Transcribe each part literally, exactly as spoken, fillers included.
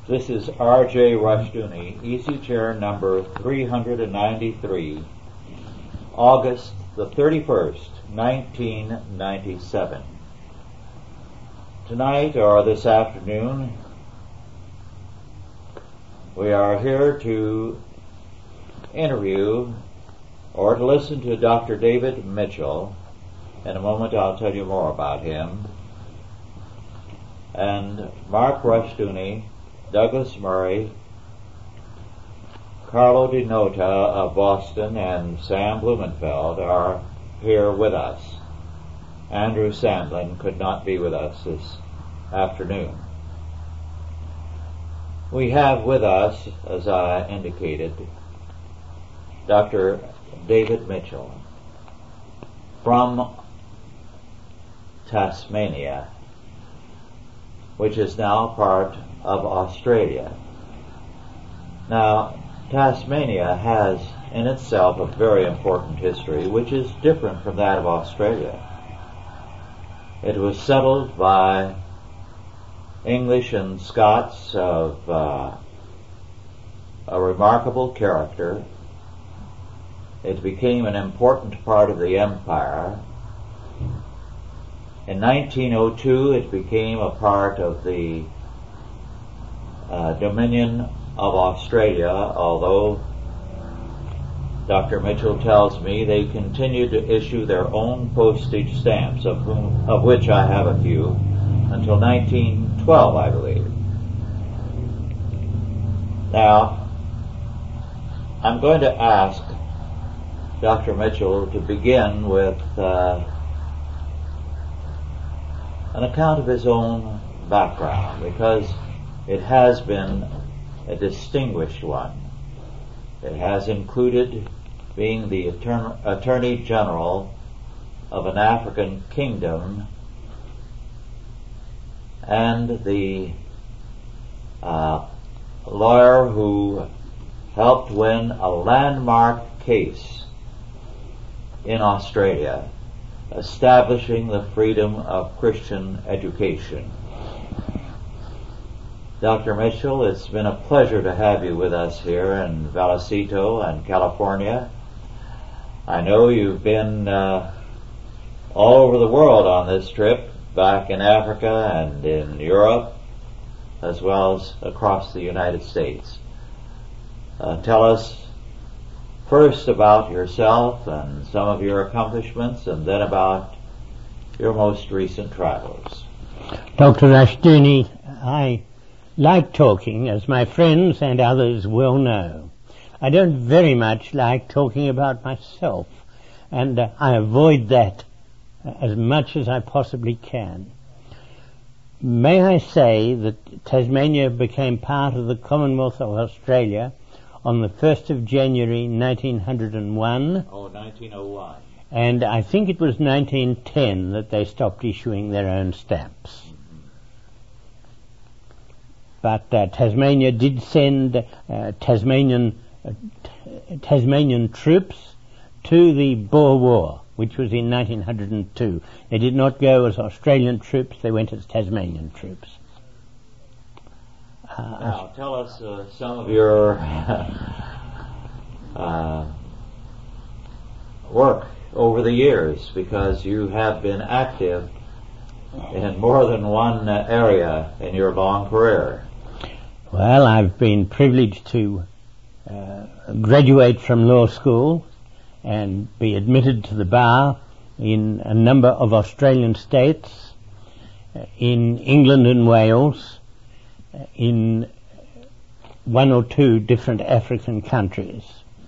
This is R J Rushdoony, Easy Chair number three hundred ninety-three, August the thirty-first, nineteen ninety-seven. Tonight, or this afternoon, we are here to interview or to listen to Doctor David Mitchell. In a moment I'll tell you more about him. And Mark Rushdoony, Douglas Murray, Carlo Di Nota of Boston, and Sam Blumenfeld are here with us. Andrew Sandlin could not be with us this afternoon. We have with us, as I indicated, Doctor David Mitchell from Tasmania, which is now part of Australia. Now, Tasmania has in itself a very important history, which is different from that of Australia. It was settled by English and Scots of uh, a remarkable character. It became an important part of the empire. In nineteen oh two, it became a part of the uh, Dominion of Australia, although Doctor Mitchell tells me they continue to issue their own postage stamps, of whom, of which I have a few, until nineteen twelve, I believe. Now, I'm going to ask Doctor Mitchell to begin with uh, an account of his own background, because it has been a distinguished one. It has included being the Attorney, Attorney General of an African kingdom and the uh, lawyer who helped win a landmark case in Australia, establishing the freedom of Christian education. Doctor Mitchell, it's been a pleasure to have you with us here in Vallecito and California. I know you've been uh, all over the world on this trip, back in Africa and in Europe, as well as across the United States. Uh, tell us first about yourself and some of your accomplishments, and then about your most recent travels. Doctor Rushdoony, I like talking, as my friends and others will know. I don't very much like talking about myself, and uh, I avoid that as much as I possibly can. May I say that Tasmania became part of the Commonwealth of Australia on the first of January nineteen oh one. Oh, nineteen oh one. And I think it was nineteen ten that they stopped issuing their own stamps. Mm-hmm. But uh, Tasmania did send uh, Tasmanian uh, t- Tasmanian troops to the Boer War, which was in nineteen oh two. They did not go as Australian troops, they went as Tasmanian troops. Uh, now, tell us uh, some of your uh, work over the years, because you have been active in more than one uh, area in your long career. Well, I've been privileged to uh, graduate from law school and be admitted to the bar in a number of Australian states, uh, in England and Wales, in one or two different African countries.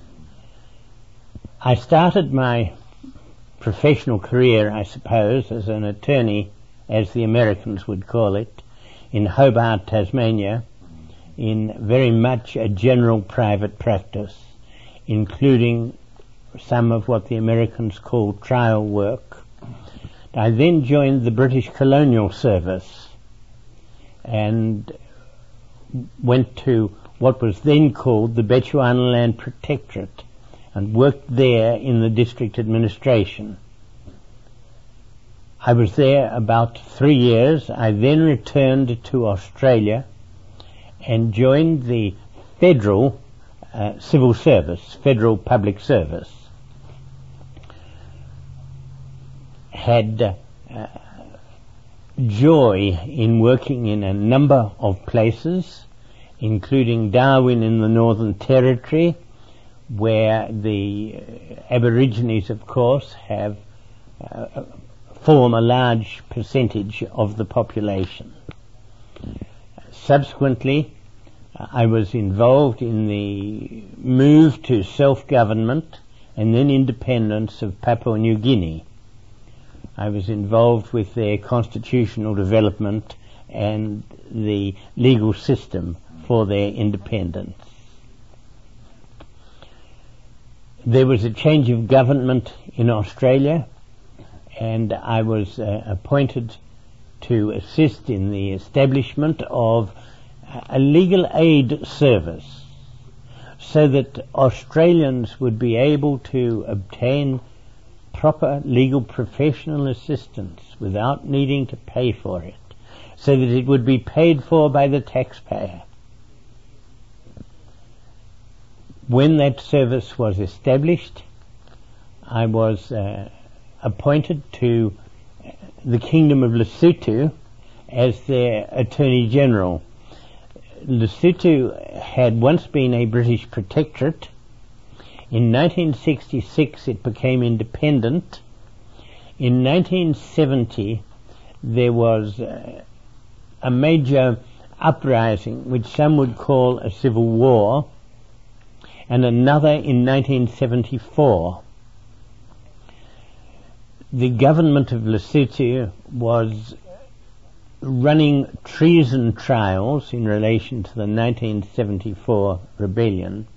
I started my professional career, I suppose, as an attorney, as the Americans would call it, in Hobart, Tasmania, in very much a general private practice, including some of what the Americans call trial work. I then joined the British Colonial Service and went to what was then called the Bechuanaland Protectorate and worked there in the district administration. I was there about three years. I then returned to Australia and joined the federal uh, civil service, federal public service. Had uh, joy in working in a number of places, including Darwin in the Northern Territory, where the Aborigines, of course, have uh, form a large percentage of the population. Subsequently, I was involved in the move to self-government and then independence of Papua New Guinea. I was involved with their constitutional development and the legal system for their independence. There was a change of government in Australia, and I was uh, appointed to assist in the establishment of a legal aid service so that Australians would be able to obtain proper legal professional assistance without needing to pay for it, so that it would be paid for by the taxpayer. When that service was established, I was uh, appointed to the Kingdom of Lesotho as their Attorney General. Lesotho had once been a British protectorate. In nineteen sixty-six it became independent. In nineteen seventy there was uh, a major uprising, which some would call a civil war, and another in nineteen seventy-four. The government of Lesotho was running treason trials in relation to the nineteen seventy-four rebellion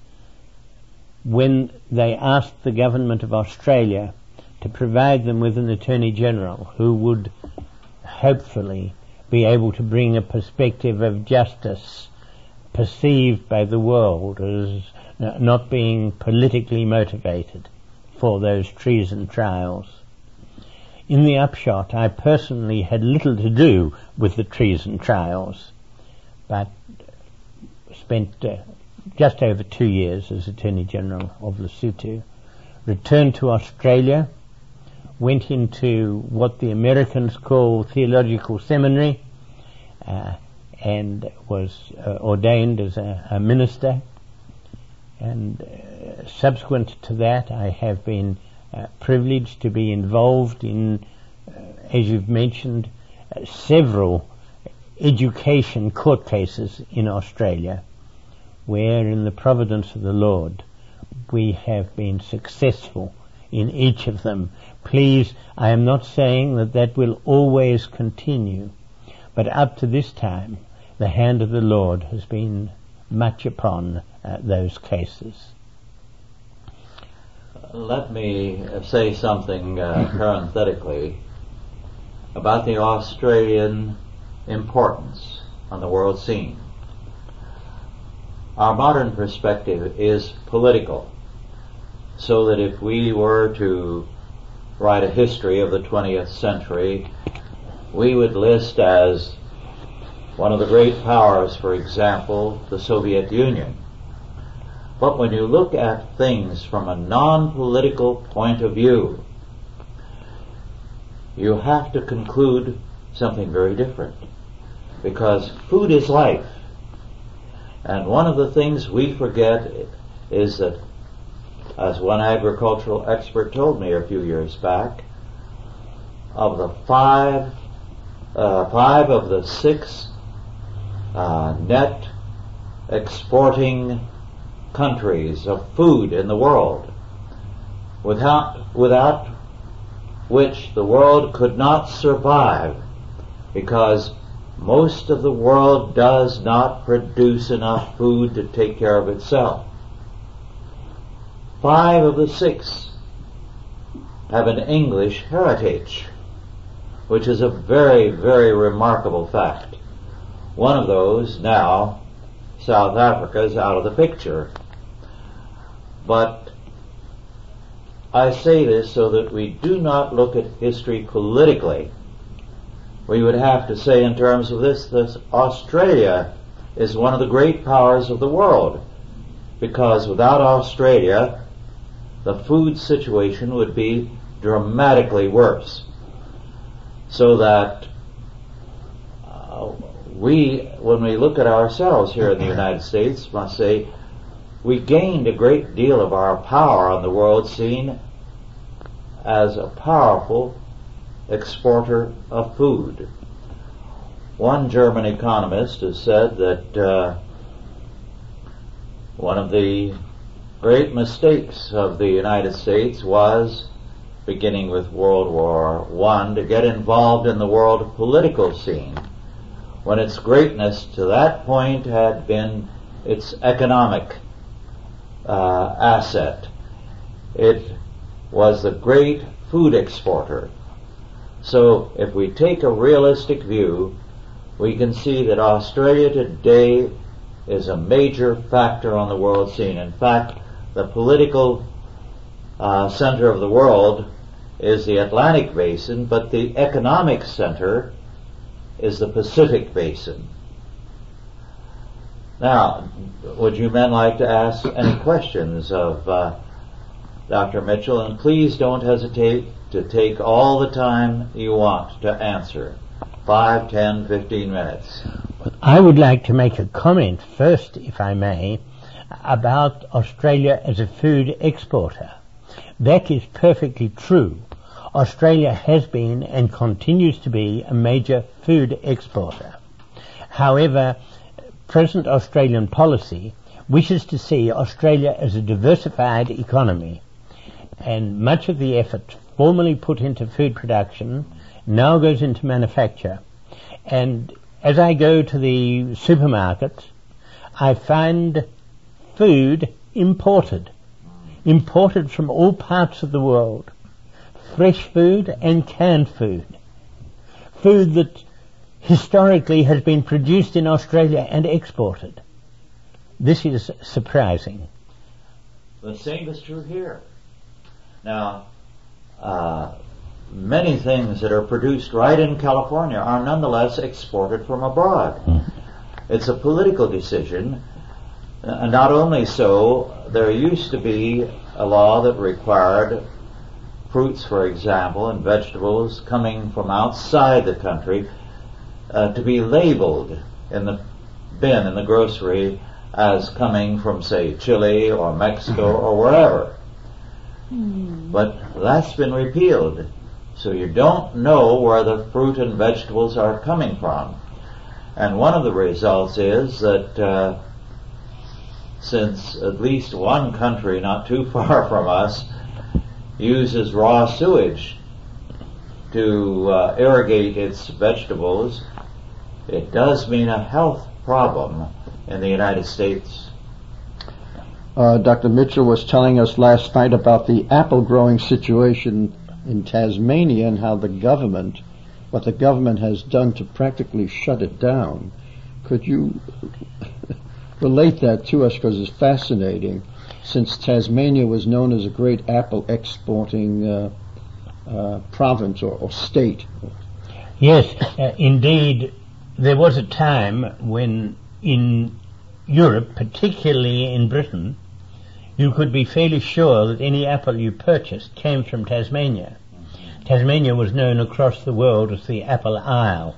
when they asked the government of Australia to provide them with an Attorney General who would hopefully be able to bring a perspective of justice perceived by the world as not being politically motivated for those treason trials. In the upshot, I personally had little to do with the treason trials, but spent uh, just over two years as Attorney General of Lesotho, returned to Australia, went into what the Americans call theological seminary, uh, and was uh, ordained as a, a minister. And uh, subsequent to that, I have been uh, privileged to be involved in, uh, as you've mentioned, uh, several education court cases in Australia, where in the providence of the Lord we have been successful in each of them. Please, I am not saying that that will always continue, but up to this time the hand of the Lord has been much upon uh, those cases. Let me say something uh, parenthetically about the Australian importance on the world scene. Our modern perspective is political, so that if we were to write a history of the twentieth century, we would list as one of the great powers, for example, the Soviet Union. But when you look at things from a non-political point of view, you have to conclude something very different, because food is life. And one of the things we forget is that, as one agricultural expert told me a few years back, of the five, uh, five of the six uh, net exporting countries of food in the world, without, without which the world could not survive, because most of the world does not produce enough food to take care of itself. Five of the six have an English heritage, which is a very, very remarkable fact. One of those, now, South Africa, is out of the picture. But I say this so that we do not look at history politically. We would have to say in terms of this, that Australia is one of the great powers of the world, because without Australia, the food situation would be dramatically worse. So that uh, we, when we look at ourselves here in the United States, must say we gained a great deal of our power on the world scene as a powerful exporter of food. One German economist has said that uh, one of the great mistakes of the United States was, beginning with World War One, to get involved in the world political scene, when its greatness to that point had been its economic uh, asset. It was the great food exporter. So if we take a realistic view, we can see that Australia today is a major factor on the world scene. In fact, the political uh, center of the world is the Atlantic Basin, but the economic center is the Pacific Basin. Now, would you men like to ask any questions of uh, Doctor Mitchell? And please don't hesitate to take all the time you want to answer. Five, ten, fifteen minutes. I would like to make a comment first, if I may, about Australia as a food exporter. That is perfectly true. Australia has been and continues to be a major food exporter. However, present Australian policy wishes to see Australia as a diversified economy, and much of the effort formerly put into food production now goes into manufacture. And as I go to the supermarkets, I find food imported, imported from all parts of the world, fresh food and canned food, food that historically has been produced in Australia and exported. This is surprising. The same is true here. Now, uh, many things that are produced right in California are nonetheless exported from abroad. Mm. It's a political decision. Uh, not only so, there used to be a law that required fruits, for example, and vegetables coming from outside the country uh, to be labeled in the bin in the grocery as coming from, say, Chile or Mexico or wherever. Mm. But that's been repealed. So you don't know where the fruit and vegetables are coming from. And one of the results is that uh, since at least one country not too far from us uses raw sewage to uh, irrigate its vegetables, it does mean a health problem in the United States. Uh, Doctor Mitchell was telling us last night about the apple growing situation in Tasmania and how the government, what the government has done to practically shut it down. Could you relate that to us, because it's fascinating, since Tasmania was known as a great apple exporting uh, uh, province or, or state? Yes, uh, indeed, there was a time when in Europe, particularly in Britain, you could be fairly sure that any apple you purchased came from Tasmania. Tasmania was known across the world as the Apple Isle.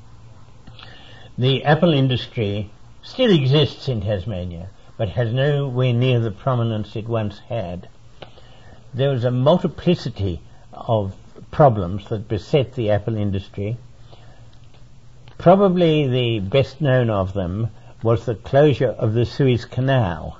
The apple industry still exists in Tasmania, but has nowhere near the prominence it once had. There was a multiplicity of problems that beset the apple industry. Probably the best known of them was the closure of the Suez Canal.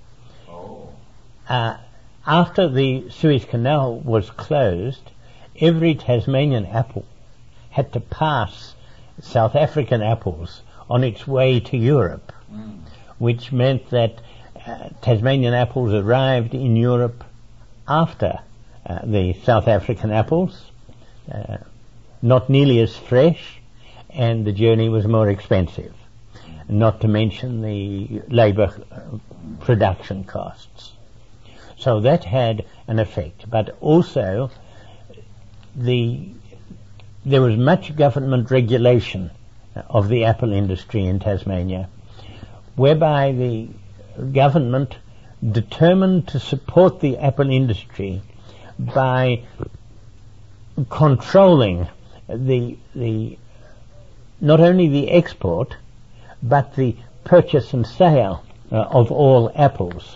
Uh, after the Suez Canal was closed, every Tasmanian apple had to pass South African apples on its way to Europe, mm. which meant that uh, Tasmanian apples arrived in Europe after uh, the South African apples, uh, not nearly as fresh, and the journey was more expensive, not to mention the labour production costs. So that had an effect, but also the there was much government regulation of the apple industry in Tasmania, whereby the government determined to support the apple industry by controlling the the not only the export but the purchase and sale uh, of all apples.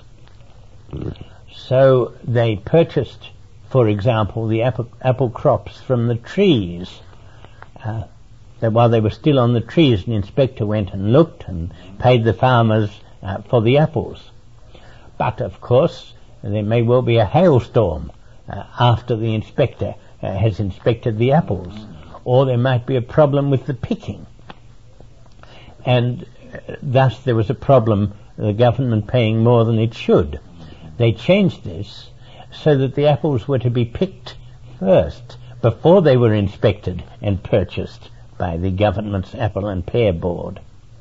So they purchased, for example, the apple, apple crops from the trees. Uh, that while they were still on the trees, an inspector went and looked and paid the farmers uh, for the apples. But of course, there may well be a hailstorm uh, after the inspector uh, has inspected the apples, or there might be a problem with the picking. And uh, thus there was a problem, the government paying more than it should. They changed this so that the apples were to be picked first before they were inspected and purchased by the government's Apple and Pear Board.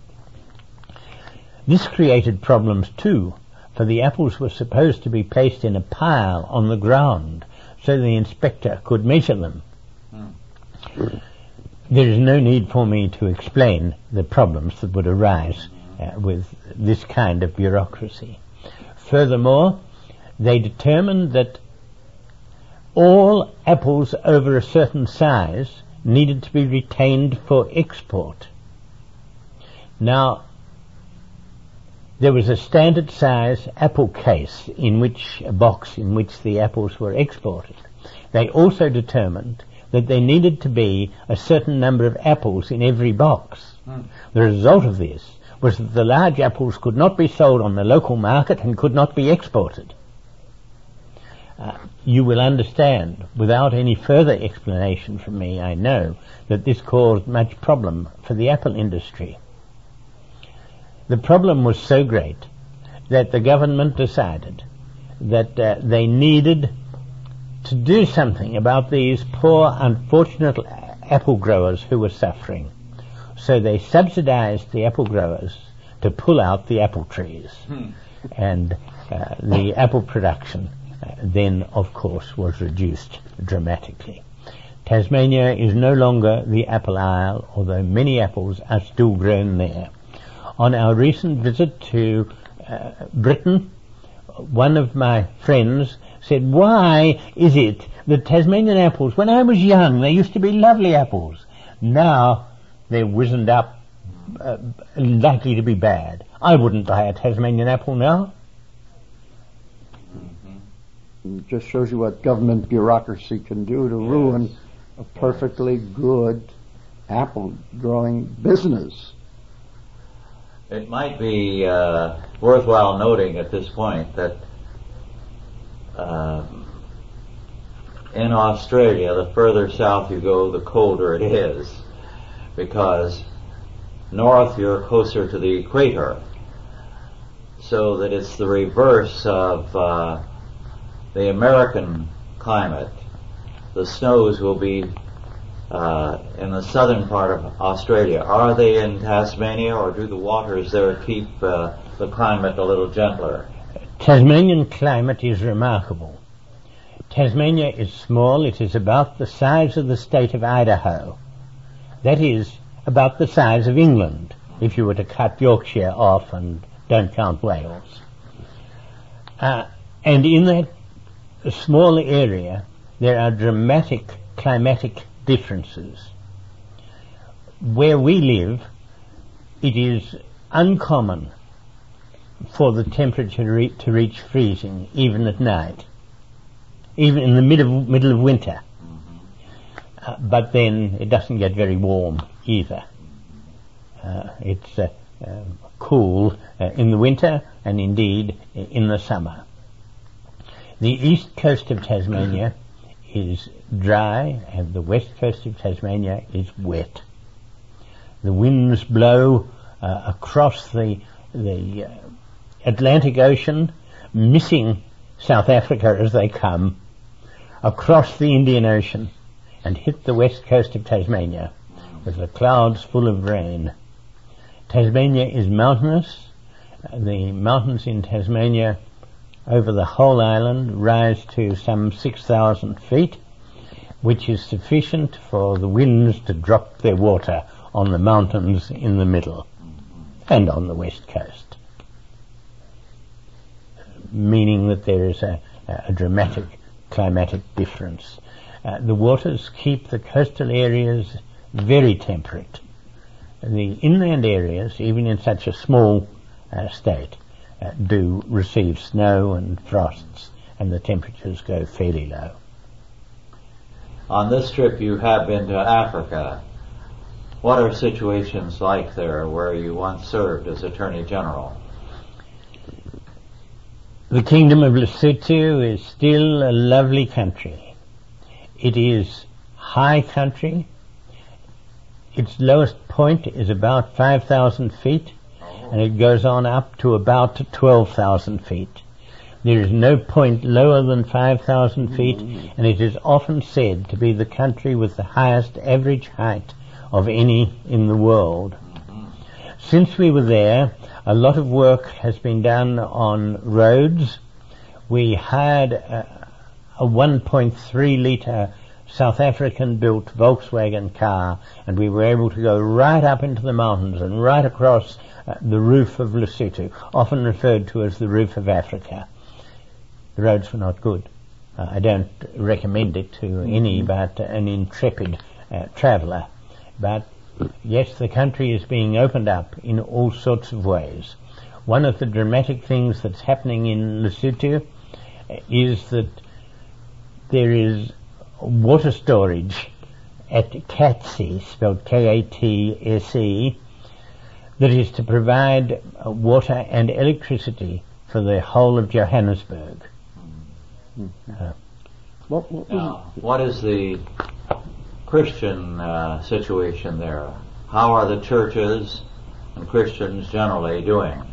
This created problems too, for the apples were supposed to be placed in a pile on the ground so the inspector could measure them. Hmm. There is no need for me to explain the problems that would arise uh, with this kind of bureaucracy. Furthermore, they determined that all apples over a certain size needed to be retained for export. Now, there was a standard size apple case in which, a box in which the apples were exported. They also determined that there needed to be a certain number of apples in every box. Mm. The result of this was that the large apples could not be sold on the local market and could not be exported. Uh, you will understand, without any further explanation from me, I know, that this caused much problem for the apple industry. The problem was so great that the government decided that uh, they needed to do something about these poor, unfortunate apple growers who were suffering. So they subsidized the apple growers to pull out the apple trees. Hmm. And uh, the apple production uh, then, of course, was reduced dramatically. Tasmania is no longer the apple isle, although many apples are still grown there. On our recent visit to uh, Britain, one of my friends said, "Why is it that Tasmanian apples, when I was young, they used to be lovely apples. Now they're wizened up, uh, likely to be bad. I wouldn't buy a Tasmanian apple now." Mm-hmm. It just shows you what government bureaucracy can do to yes. ruin a perfectly good apple growing business. It might be uh, worthwhile noting at this point that uh, in Australia, the further south you go, the colder it is, because north you're closer to the equator, so that it's the reverse of uh, the American climate. The snows will be uh, in the southern part of Australia. Are they in Tasmania, or do the waters there keep uh, the climate a little gentler? Tasmanian climate is remarkable. Tasmania is small. It is about the size of the state of Idaho. That is about the size of England, if you were to cut Yorkshire off and don't count Wales. Uh, and in that small area, there are dramatic climatic differences. Where we live, it is uncommon for the temperature re- to reach freezing, even at night, even in the mid of, middle of winter. Mm-hmm. Uh, but then it doesn't get very warm either. Uh, it's uh, uh, cool uh, in the winter and indeed in the summer. The east coast of Tasmania is dry and the west coast of Tasmania is wet. The winds blow uh, across the the uh, Atlantic Ocean, missing South Africa as they come, across the Indian Ocean, and hit the west coast of Tasmania with the clouds full of rain. Tasmania is mountainous. Uh, the mountains in Tasmania over the whole island rise to some six thousand feet, which is sufficient for the winds to drop their water on the mountains in the middle. and on the west coast, meaning that there is a, a dramatic climatic difference. Uh, the waters keep the coastal areas very temperate. The inland areas, even in such a small uh, state, uh, do receive snow and frosts, and the temperatures go fairly low. On this trip you have been to Africa. What are situations like there where you once served as Attorney General? The Kingdom of Lesotho is still a lovely country. It is high country. Its lowest point is about five thousand feet, oh. and it goes on up to about twelve thousand feet. There is no point lower than five thousand mm-hmm. feet, and it is often said to be the country with the highest average height of any in the world. Mm-hmm. Since we were there, a lot of work has been done on roads. We hired a, a one point three litre South African-built Volkswagen car, and we were able to go right up into the mountains and right across uh, the roof of Lesotho, often referred to as the roof of Africa. The roads were not good. Uh, I don't recommend it to mm-hmm. any but an intrepid uh, traveller. But yes, the country is being opened up in all sorts of ways. One of the dramatic things that's happening in Lesotho is that there is water storage at Katse, spelled K A T S E, that is to provide uh, water and electricity for the whole of Johannesburg. Mm-hmm. Uh, what, what, now, what is the Christian uh, situation there? How are the churches and Christians generally doing?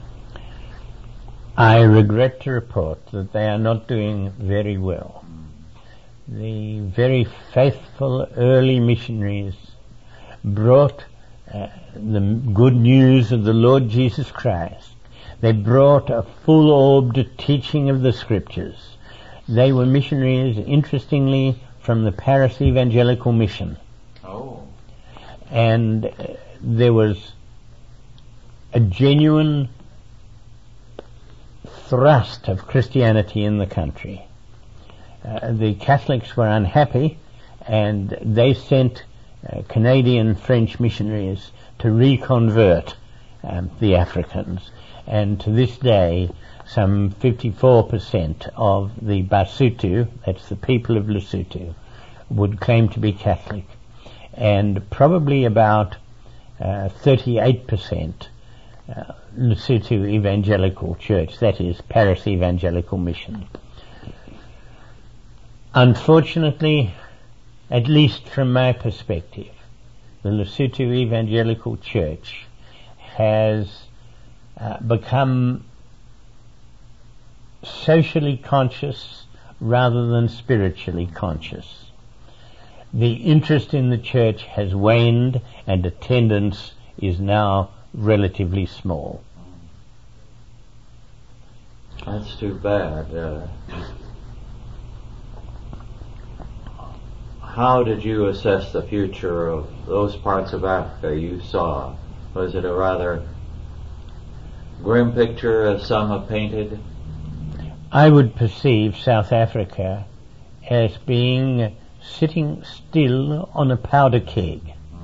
I regret to report that they are not doing very well. The very faithful early missionaries brought uh, the good news of the Lord Jesus Christ. They brought a full-orbed teaching of the Scriptures. They were missionaries, interestingly, from the Paris Evangelical Mission. Oh. And uh, there was a genuine thrust of Christianity in the country. Uh, the Catholics were unhappy, and they sent uh, Canadian French missionaries to reconvert um, the Africans. And to this day, some fifty-four percent of the Basotho, that's the people of Lesotho, would claim to be Catholic, and probably about uh, thirty-eight percent uh, Lesotho Evangelical Church, that is Paris Evangelical Mission. Unfortunately, at least from my perspective, the Lesotho Evangelical Church has uh, become socially conscious rather than spiritually conscious. The interest in the church has waned, and attendance is now relatively small. That's too bad. Uh, how did you assess the future of those parts of Africa you saw? Was it a rather grim picture, as some have painted? I would perceive South Africa as being sitting still on a powder keg.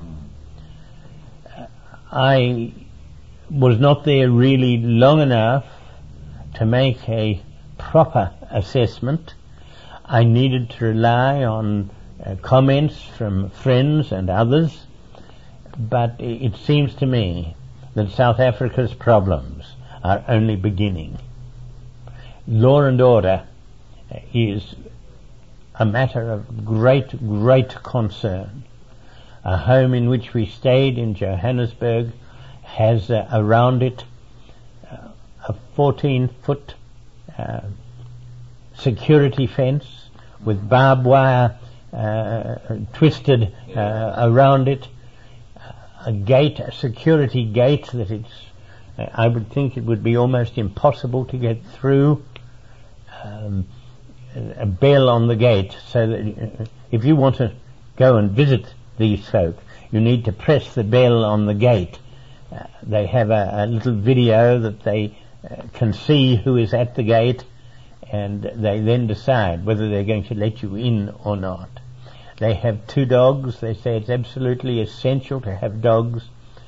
Mm. I was not there really long enough to make a proper assessment. I needed to rely on uh, comments from friends and others, but it seems to me that South Africa's problems are only beginning. Law and order is a matter of great, great concern. A home in which we stayed in Johannesburg has uh, around it uh, a fourteen foot uh, security fence with barbed wire uh, twisted uh, around it, a gate, a security gate that it's, uh, I would think it would be almost impossible to get through. Um, a bell on the gate, so that if you want to go and visit these folk, you need to press the bell on the gate Uh, they have a, a little video that they uh, can see who is at the gate, and they then decide whether they're going to let you in or not. They have two dogs. They say it's absolutely essential to have dogs.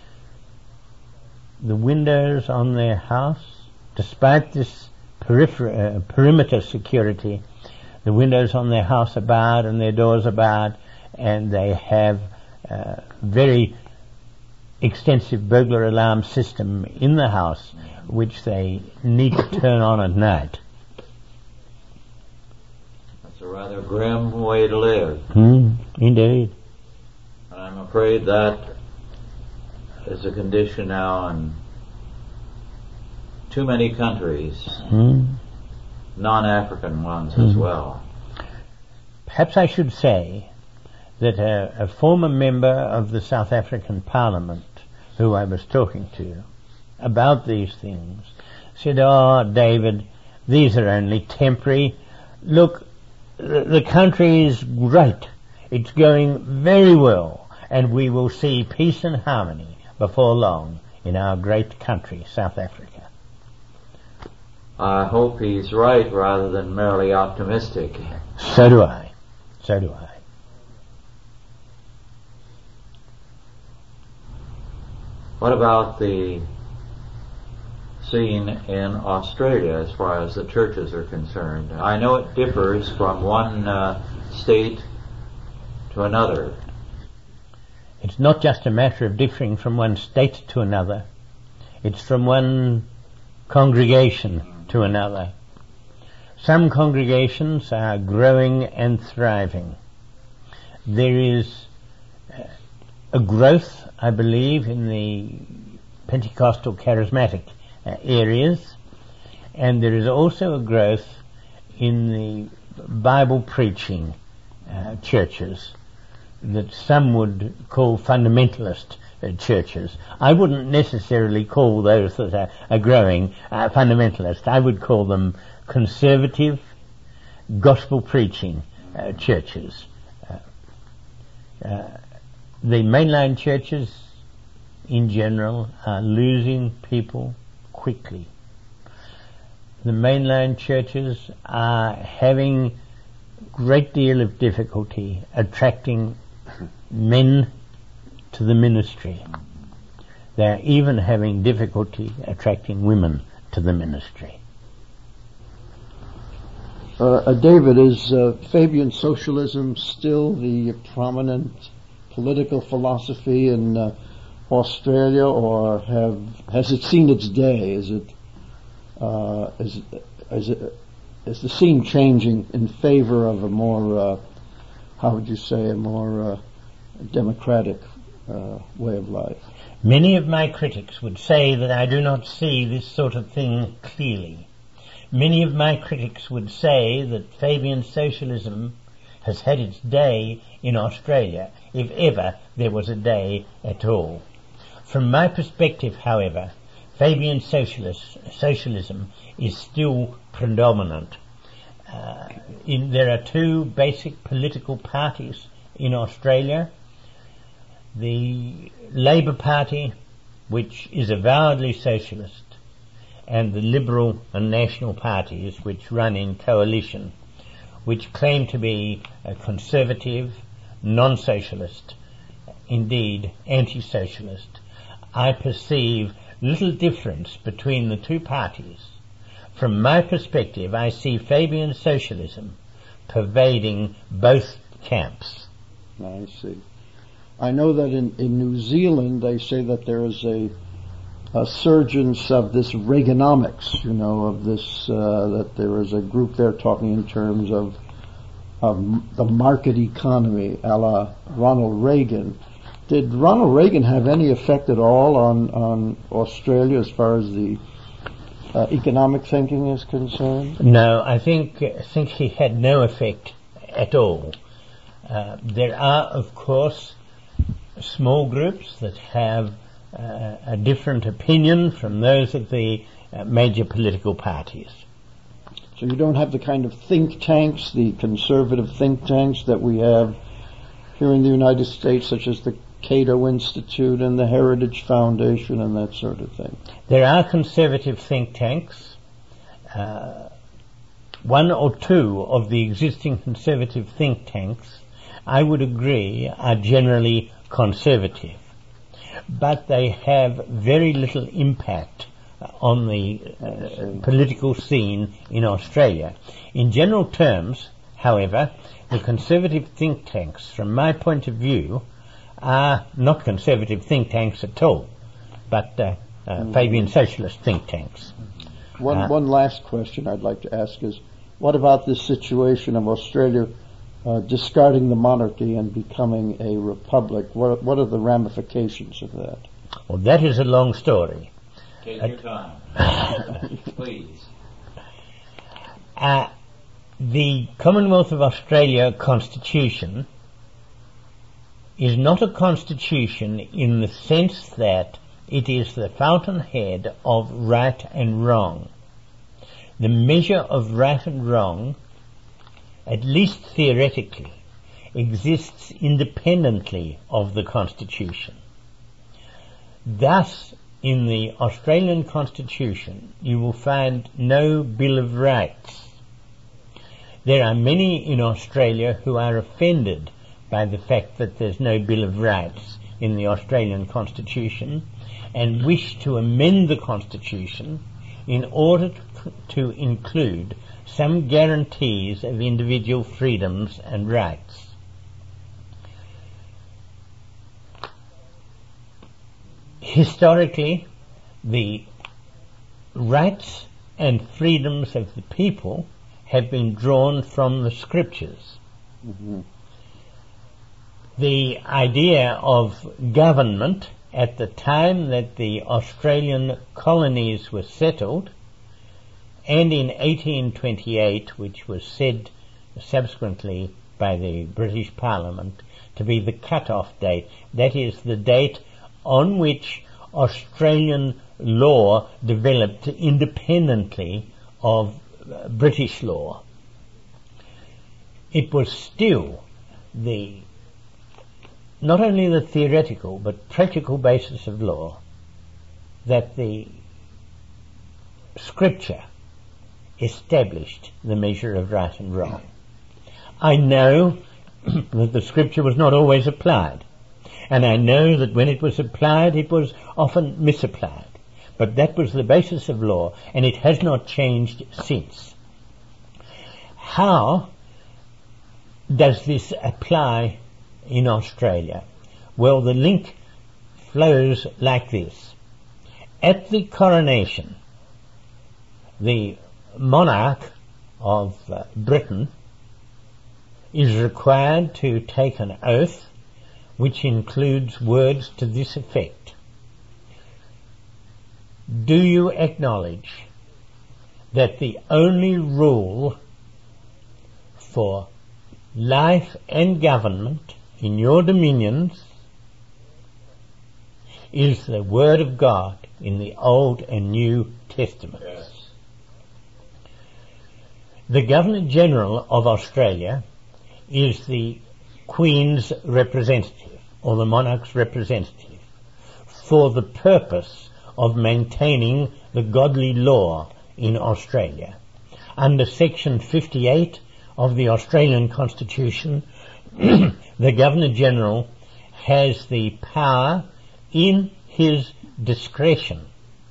The windows on their house, despite this perifer- uh, perimeter security, the windows on their house are barred and their doors are barred, and they have a very extensive burglar alarm system in the house which they need to turn on at night. That's a rather grim way to live. Mm, indeed. And I'm afraid that is a condition now in too many countries, Mm. non-African ones Mm. as well. Perhaps I should say that a, a former member of the South African Parliament, who I was talking to about these things, said, "Oh, David, these are only temporary. Look, the, the country is great. It's going very well, and we will see peace and harmony before long in our great country, South Africa." I hope he's right rather than merely optimistic. So do I. So do I. What about the scene in Australia as far as the churches are concerned? I know it differs from one uh, state to another. It's not just a matter of differing from one state to another. It's from one congregation to another. Some congregations are growing and thriving. There is uh, a growth, I believe, in the Pentecostal charismatic uh, areas, and there is also a growth in the Bible preaching uh, churches that some would call fundamentalist uh, churches. I wouldn't necessarily call those that are, are growing uh, fundamentalist. I would call them conservative, gospel preaching uh, churches. Uh, uh, the mainline churches in general are losing people quickly. The mainline churches are having great deal of difficulty attracting men to the ministry. They are even having difficulty attracting women to the ministry. Uh, uh, David, is uh, Fabian socialism still the prominent political philosophy in uh, Australia, or have has it seen its day? Is it uh, is is it is the scene changing in favor of a more uh, how would you say a more uh, democratic uh, way of life? Many of my critics would say that I do not see this sort of thing clearly. Many of my critics would say that Fabian socialism has had its day in Australia, if ever there was a day at all. From my perspective, however, Fabian socialist, socialism is still predominant. Uh, in, there are two basic political parties in Australia. The Labour Party, which is avowedly socialist, and the Liberal and National parties, which run in coalition, which claim to be a conservative, non-socialist, indeed anti-socialist. I perceive little difference between the two parties. From my perspective, I see Fabian socialism pervading both camps. I see. I know that in, in New Zealand they say that there is a, a surgence of this Reaganomics, you know, of this, uh, that there is a group there talking in terms of, of the market economy, a la Ronald Reagan. Did Ronald Reagan have any effect at all on, on Australia as far as the uh, economic thinking is concerned? No, I think, I think he had no effect at all. Uh, there are, of course, small groups that have uh, a different opinion from those of the uh, major political parties. So you don't have the kind of think tanks, the conservative think tanks that we have here in the United States, such as the Cato Institute and the Heritage Foundation and that sort of thing? There are conservative think tanks. Uh, one or two of the existing conservative think tanks, I would agree, are generally conservative, but they have very little impact on the uh, political scene in Australia. In general terms, however, the conservative think tanks, from my point of view, are not conservative think tanks at all, but uh, uh, Fabian socialist think tanks. One, uh, one last question I'd like to ask is, what about this situation of Australia uh, discarding the monarchy and becoming a republic? What, what are the ramifications of that? Well, that is a long story. Take uh, your time. Please. Uh, the Commonwealth of Australia Constitution is not a constitution in the sense that it is the fountainhead of right and wrong. The measure of right and wrong, at least theoretically, exists independently of the Constitution. Thus, in the Australian Constitution, you will find no Bill of Rights. There are many in Australia who are offended by the fact that there's no Bill of Rights in the Australian Constitution and wish to amend the Constitution in order to, to include some guarantees of individual freedoms and rights. Historically, the rights and freedoms of the people have been drawn from the Scriptures. Mm-hmm. The idea of government at the time that the Australian colonies were settled, and in eighteen twenty-eight, which was said subsequently by the British Parliament to be the cut-off date, that is the date on which Australian law developed independently of uh, British law. It was still the not only the theoretical but practical basis of law that the Scripture established the measure of right and wrong. I know that the Scripture was not always applied, and I know that when it was applied it was often misapplied, but that was the basis of law, and it has not changed since. How does this apply in Australia? Well, the link flows like this. At the coronation, the monarch of uh, Britain is required to take an oath which includes words to this effect. Do you acknowledge that the only rule for life and government in your dominions is the Word of God in the Old and New Testaments? Yes. The Governor-General of Australia is the Queen's representative, or the monarch's representative, for the purpose of maintaining the godly law in Australia. Under Section fifty-eight of the Australian Constitution, the Governor-General has the power in his discretion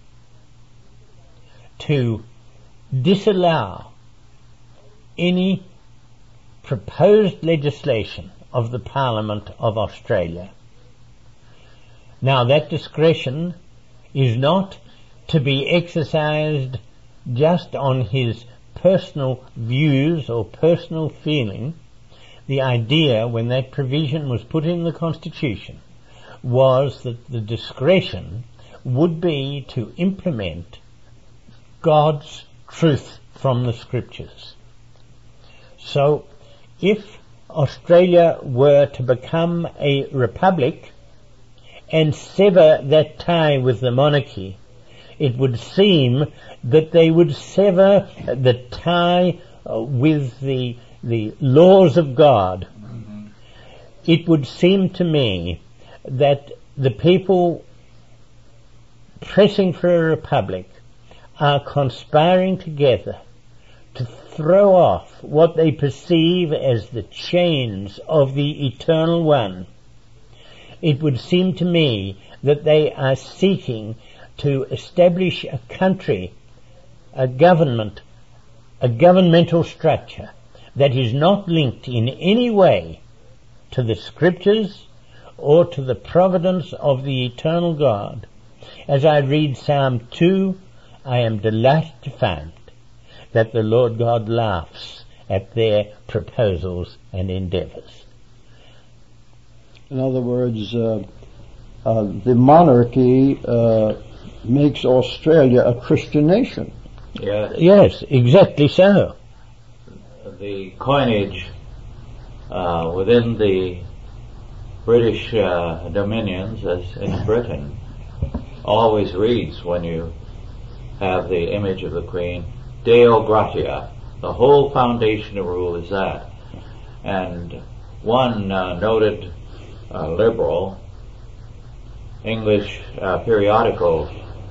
to disallow any proposed legislation of the Parliament of Australia. Now, that discretion is not to be exercised just on his personal views or personal feeling. The idea, when that provision was put in the Constitution, was that the discretion would be to implement God's truth from the Scriptures. So, if Australia were to become a republic and sever that tie with the monarchy, it would seem that they would sever the tie uh, with the the laws of God. Mm-hmm. It would seem to me that the people pressing for a republic are conspiring together to throw off what they perceive as the chains of the Eternal One. It would seem to me that they are seeking to establish a country, a government, a governmental structure that is not linked in any way to the Scriptures or to the providence of the eternal God. As I read Psalm two, I am delighted to find that the Lord God laughs at their proposals and endeavours. In other words, uh, uh, the monarchy uh, makes Australia a Christian nation. Yes. Yes, exactly so. The coinage uh, within the British uh, dominions, as in Britain, always reads, when you have the image of the Queen, Deo Gratia. The whole foundation of rule is that. And one uh, noted uh, liberal English uh, periodical,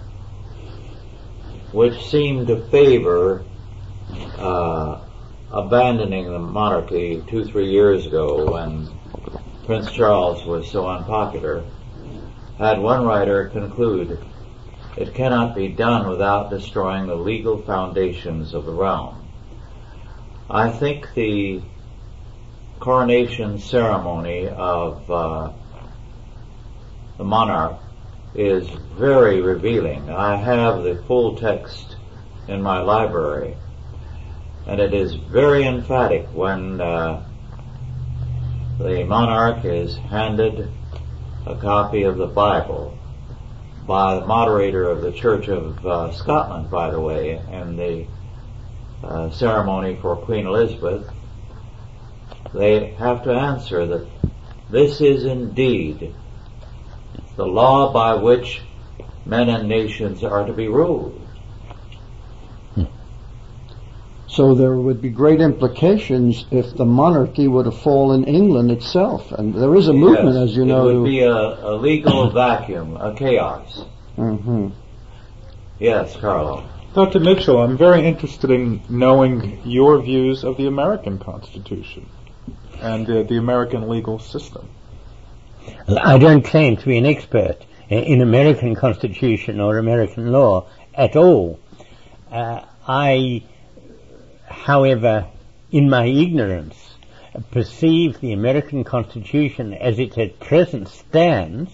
which seemed to favor uh, abandoning the monarchy two, three years ago when Prince Charles was so unpopular, had one writer conclude, it cannot be done without destroying the legal foundations of the realm. I think the coronation ceremony of uh, the monarch is very revealing. I have the full text in my library, and it is very emphatic when uh, the monarch is handed a copy of the Bible by the moderator of the Church of uh, Scotland, by the way, in the uh, ceremony for Queen Elizabeth. They have to answer that this is indeed the law by which men and nations are to be ruled. So there would be great implications if the monarchy were to fall in England itself. And there is a movement, yes, as you know. It would to be a, a legal vacuum, a chaos. Mm-hmm. Yes, Carlo. Doctor Mitchell, I'm very interested in knowing your views of the American Constitution and uh, the American legal system. I don't claim to be an expert in American Constitution or American law at all. Uh, I, however, in my ignorance, perceive the American Constitution as it at present stands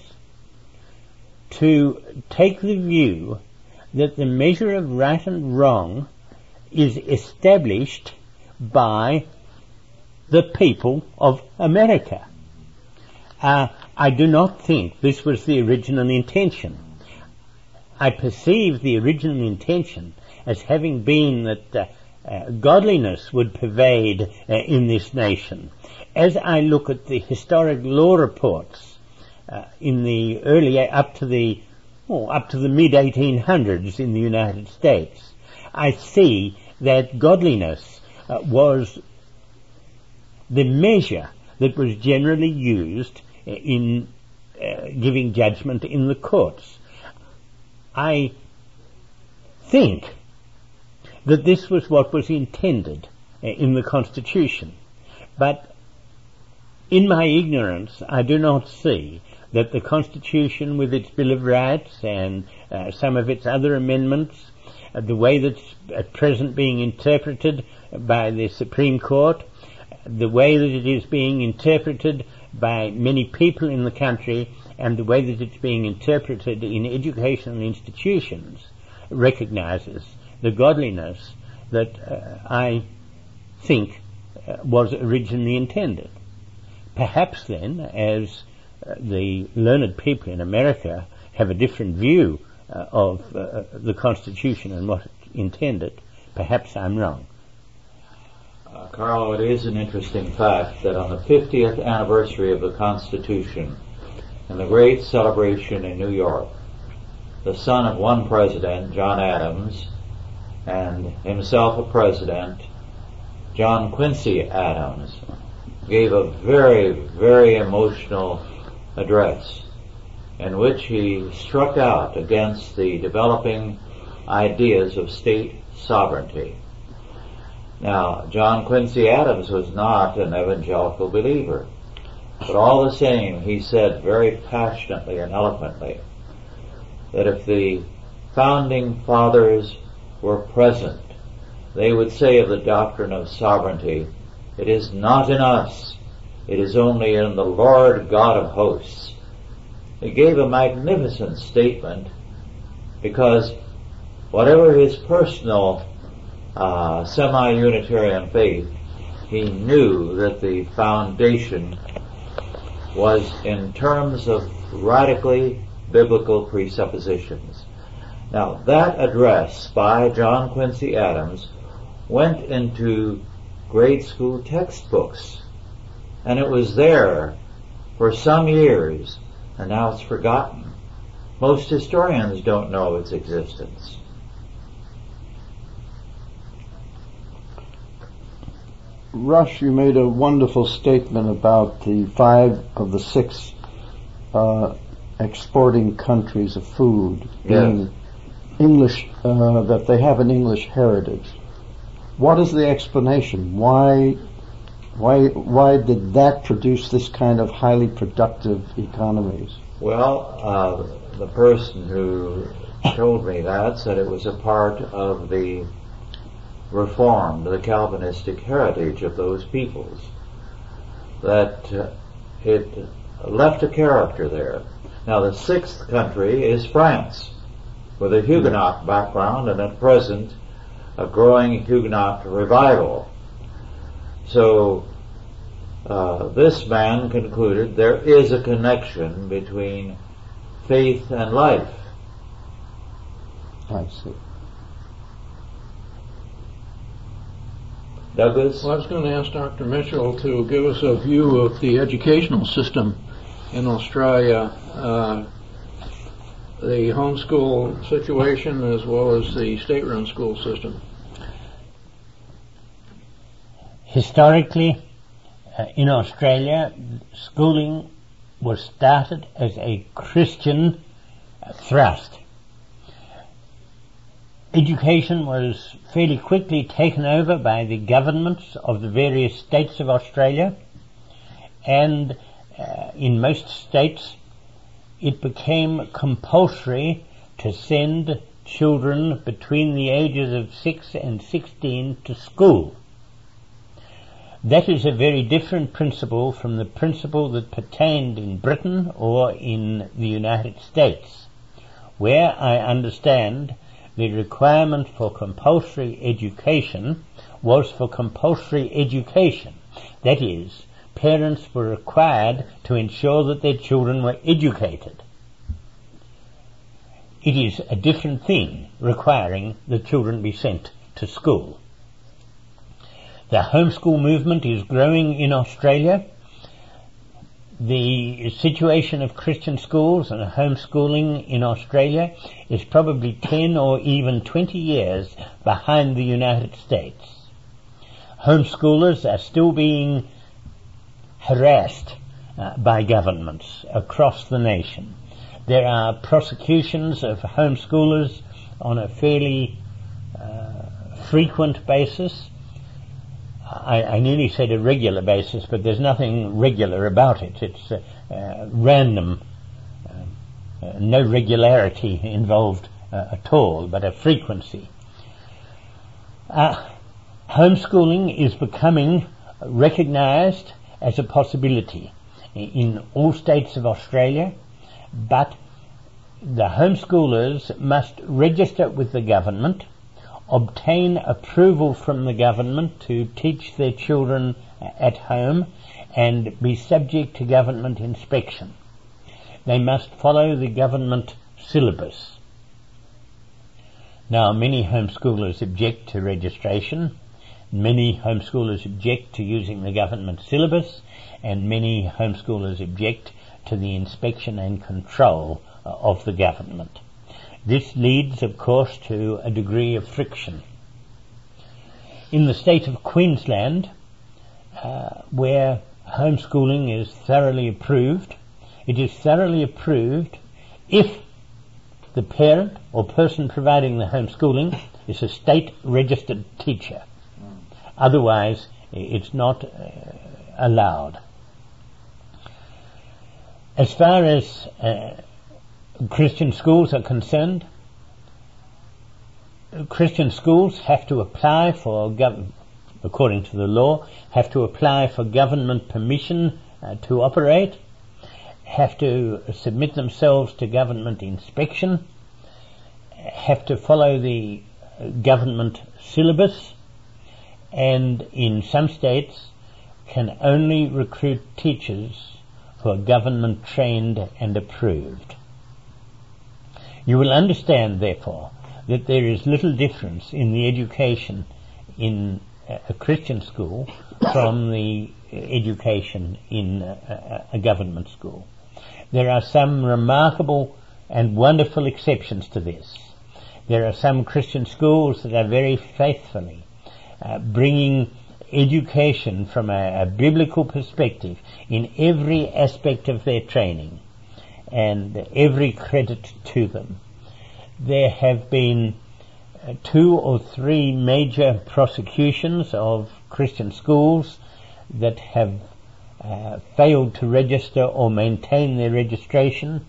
to take the view that the measure of right and wrong is established by the people of America. Uh, I do not think this was the original intention. I perceive the original intention as having been that uh, uh, godliness would pervade uh, in this nation. As I look at the historic law reports uh, in the early, up to the, oh, up to the mid eighteen hundreds in the United States, I see that godliness uh, was the measure that was generally used in uh, giving judgment in the courts. I think that this was what was intended uh, in the Constitution, but in my ignorance I do not see that the Constitution, with its Bill of Rights and uh, some of its other amendments, uh, the way that's at present being interpreted by the Supreme Court, the way that it is being interpreted by many people in the country, and the way that it's being interpreted in educational institutions, recognizes the godliness that uh, I think uh, was originally intended. Perhaps then, as uh, the learned people in America have a different view uh, of uh, the Constitution and what it intended, perhaps I'm wrong. Uh, Carlo, it is an interesting fact that on the fiftieth anniversary of the Constitution, in the great celebration in New York, the son of one president, John Adams, and himself a president, John Quincy Adams, gave a very, very emotional address in which he struck out against the developing ideas of state sovereignty. Now, John Quincy Adams was not an evangelical believer, but all the same, he said very passionately and eloquently that if the founding fathers were present, they would say of the doctrine of sovereignty, "It is not in us, it is only in the Lord God of hosts." He gave a magnificent statement because whatever his personal uh, semi-Unitarian faith, he knew that the foundation was in terms of radically biblical presuppositions. Now, that address by John Quincy Adams went into grade school textbooks, and it was there for some years, and now it's forgotten. Most historians don't know its existence. Rush, you made a wonderful statement about the five of the six uh, exporting countries of food being Yes. English, uh, that they have an English heritage. What is the explanation? Why, why, why did that produce this kind of highly productive economies? Well, uh, the person who told me that said it was a part of the Reformed, the Calvinistic heritage of those peoples, that uh, it left a character there. Now, the sixth country is France, with a Huguenot background and at present a growing Huguenot revival. So uh, this man concluded there is a connection between faith and life. I see. Douglas? Well, I was going to ask Doctor Mitchell to give us a view of the educational system in Australia, uh, the homeschool situation as well as the state-run school system. Historically, uh, in Australia, schooling was started as a Christian uh, thrust. Education was fairly quickly taken over by the governments of the various states of Australia, and uh, in most states it became compulsory to send children between the ages of six and sixteen to school. That is a very different principle from the principle that pertained in Britain or in the United States, where I understand the requirement for compulsory education was for compulsory education. That is, parents were required to ensure that their children were educated. It is a different thing requiring that children be sent to school. The homeschool movement is growing in Australia. The situation of Christian schools and homeschooling in Australia is probably ten or even twenty years behind the United States. Homeschoolers are still being harassed uh, by governments across the nation. There are prosecutions of homeschoolers on a fairly uh, frequent basis. I, I nearly said a regular basis, but there's nothing regular about it. It's uh, uh, random, uh, uh, no regularity involved uh, at all, but a frequency. Uh, homeschooling is becoming recognized as a possibility in all states of Australia, but the homeschoolers must register with the government, obtain approval from the government to teach their children at home, and be subject to government inspection. They must follow the government syllabus. Now, many homeschoolers object to registration, many homeschoolers object to using the government syllabus, and many homeschoolers object to the inspection and control of the government. This leads, of course, to a degree of friction. In the state of Queensland, uh, where homeschooling is thoroughly approved, it is thoroughly approved if the parent or person providing the homeschooling is a state-registered teacher. Otherwise, it's not uh, allowed. As far as uh, Christian schools are concerned, Christian schools have to apply for, gov- according to the law, have to apply for government permission uh, to operate, have to submit themselves to government inspection, have to follow the government syllabus, and in some states can only recruit teachers who are government trained and approved. You will understand, therefore, that there is little difference in the education in a Christian school from the education in a, a government school. There are some remarkable and wonderful exceptions to this. There are some Christian schools that are very faithfully uh, bringing education from a, a biblical perspective in every aspect of their training, and every credit to them. There have been uh, two or three major prosecutions of Christian schools that have uh, failed to register or maintain their registration,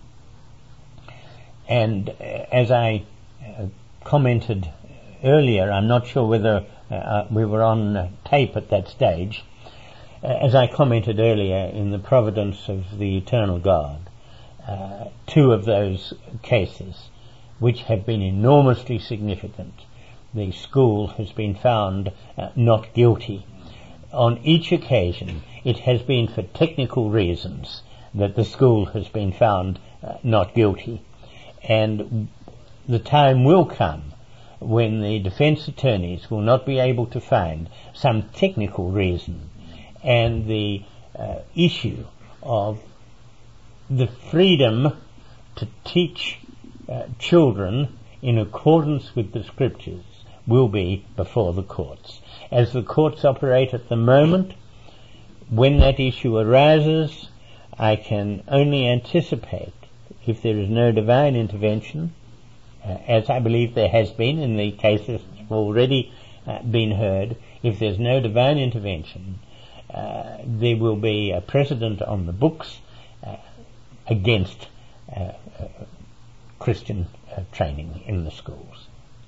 and uh, as I uh, commented earlier, I'm not sure whether uh, we were on uh, tape at that stage, uh, as I commented earlier, in the providence of the eternal God, uh, two of those cases which have been enormously significant, the school has been found uh, not guilty. On each occasion, it has been for technical reasons that the school has been found uh, not guilty. And the time will come when the defence attorneys will not be able to find some technical reason, and the uh, issue of the freedom to teach uh, children in accordance with the Scriptures will be before the courts. As the courts operate at the moment, when that issue arises, I can only anticipate, if there is no divine intervention, uh, as I believe there has been in the cases that have already uh, been heard, if there's no divine intervention, uh, there will be a precedent on the books uh, against uh, uh, Christian uh, training in the schools.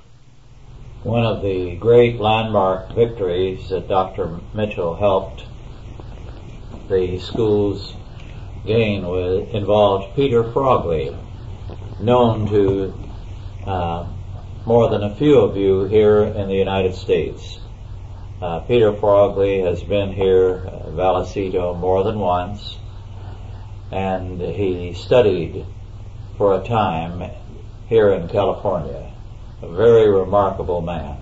One of the great landmark victories that Doctor Mitchell helped the schools gain with involved Peter Frogley, known to uh, more than a few of you here in the United States. Uh, Peter Frogley has been here, uh, Vallecito, more than once, and he studied for a time here in California. A very remarkable man.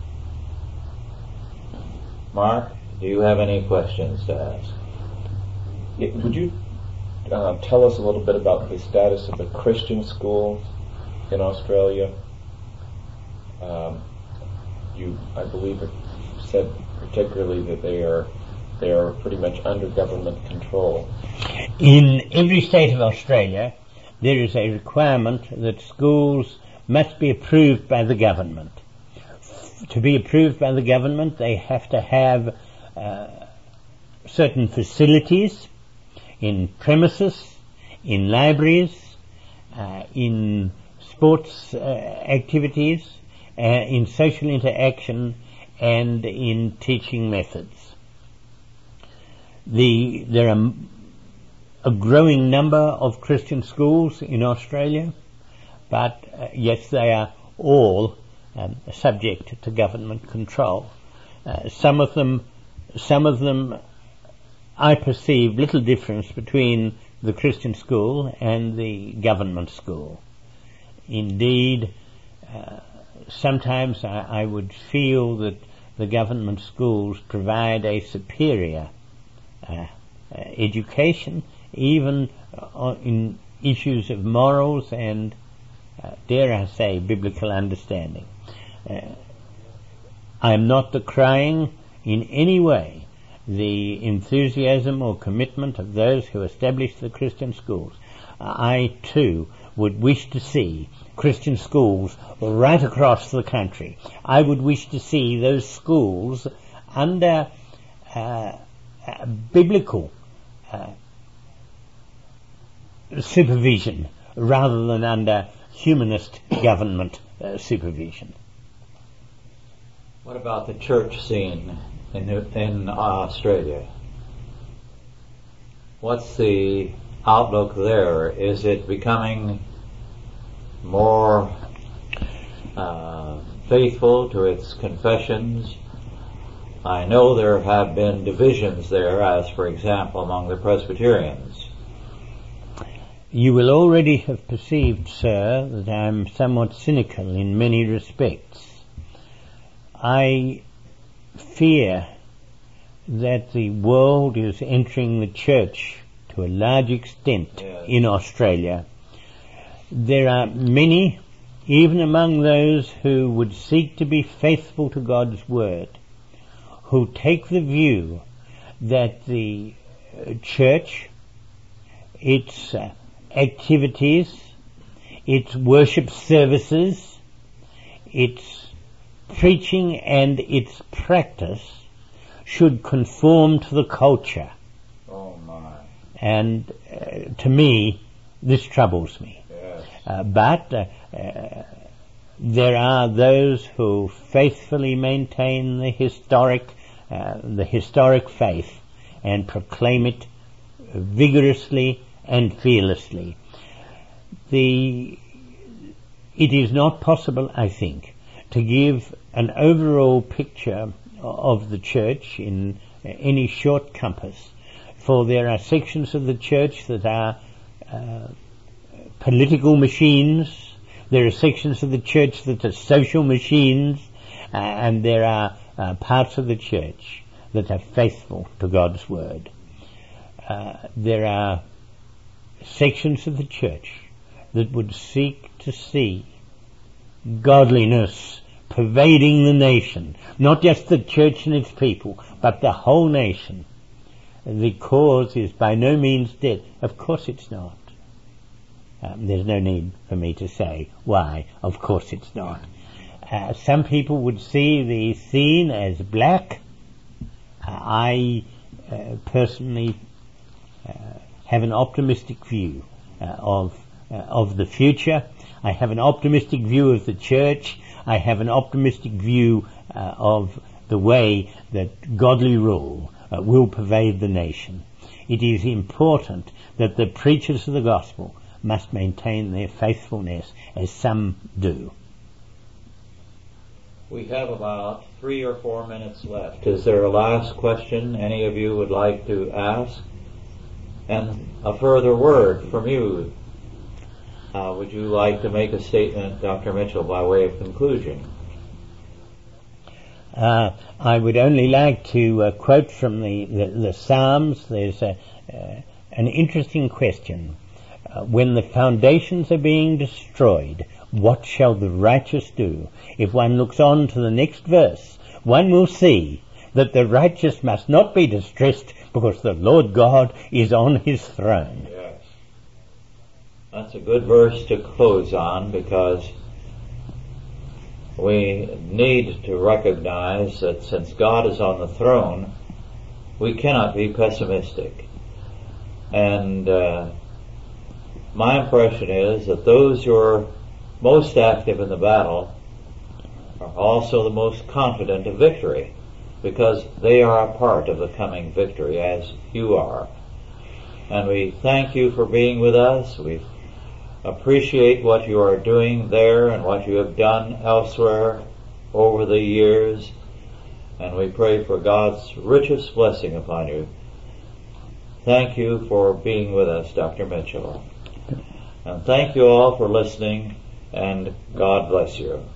Mark, do you have any questions to ask? Yeah, would you uh, tell us a little bit about the status of the Christian schools in Australia? Um, you, I believe, have said particularly that they are they are pretty much under government control. In every state of Australia, there is a requirement that schools must be approved by the government. To be approved by the government, they have to have uh, certain facilities in premises, in libraries, uh, in sports uh, activities, uh, in social interaction, and in teaching methods. The, there are a growing number of Christian schools in Australia, but uh, yes, they are all um, subject to government control. Uh, some of them, some of them, I perceive little difference between the Christian school and the government school. Indeed, uh, sometimes I, I would feel that the government schools provide a superior uh, uh, education, even uh, in issues of morals and Uh, dare I say, biblical understanding. Uh, I am not decrying in any way the enthusiasm or commitment of those who established the Christian schools. Uh, I too would wish to see Christian schools right across the country. I would wish to see those schools under uh, uh, biblical uh, supervision rather than under humanist government uh, supervision. What about the church scene in, in Australia? What's the outlook there? Is it becoming more uh, faithful to its confessions? I know there have been divisions there, as for example among the Presbyterians. You will already have perceived, sir, that I am somewhat cynical in many respects. I fear that the world is entering the church to a large extent yes. in Australia. There are many, even among those who would seek to be faithful to God's word, who take the view that the church, its uh, activities, its worship services, its preaching and its practice should conform to the culture. Oh my. And uh, to me, this troubles me. Yes. Uh, but uh, uh, there are those who faithfully maintain the historic, uh, the historic faith and proclaim it vigorously and fearlessly. The, it is not possible, I think, to give an overall picture of the church in any short compass, for there are sections of the church that are uh, political machines, there are sections of the church that are social machines, uh, and there are uh, parts of the church that are faithful to God's word. Uh, there are sections of the church that would seek to see godliness pervading the nation, not just the church and its people, but the whole nation. The cause is by no means dead. Of course it's not. Um, there's no need for me to say why. Of course it's not. Uh, some people would see the scene as black. Uh, I uh, personally uh, have an optimistic view uh, of uh, of the future. I have an optimistic view of the church. I have an optimistic view uh, of the way that godly rule uh, will pervade the nation. It is important that the preachers of the gospel must maintain their faithfulness, as some do. We have about three or four minutes left. Is there a last question any of you would like to ask? And a further word from you. Uh, would you like to make a statement, Doctor Mitchell, by way of conclusion? Uh, I would only like to uh, quote from the, the, the Psalms. There's a, uh, an interesting question. Uh, when the foundations are being destroyed, what shall the righteous do? If one looks on to the next verse, one will see that the righteous must not be distressed because the Lord God is on his throne. Yes. That's a good verse to close on, because we need to recognize that since God is on the throne, we cannot be pessimistic. And uh, my impression is that those who are most active in the battle are also the most confident of victory, because they are a part of the coming victory, as you are. And we thank you for being with us. We appreciate what you are doing there and what you have done elsewhere over the years, and we pray for God's richest blessing upon you. Thank you for being with us, Doctor Mitchell. And thank you all for listening, and God bless you.